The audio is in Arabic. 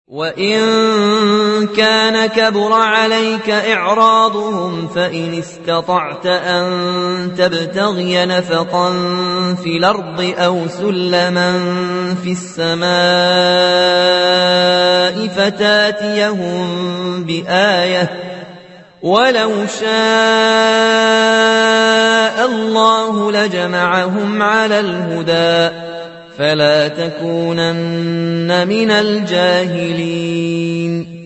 وإن كان كبر عليك إعراضهم فإن استطعت أن تبتغي نفقا في الأرض أو سلما في السماء فتاتيهم بآية ولو شاء الله لجمعهم على الهدى فلا تكونن من الجاهلين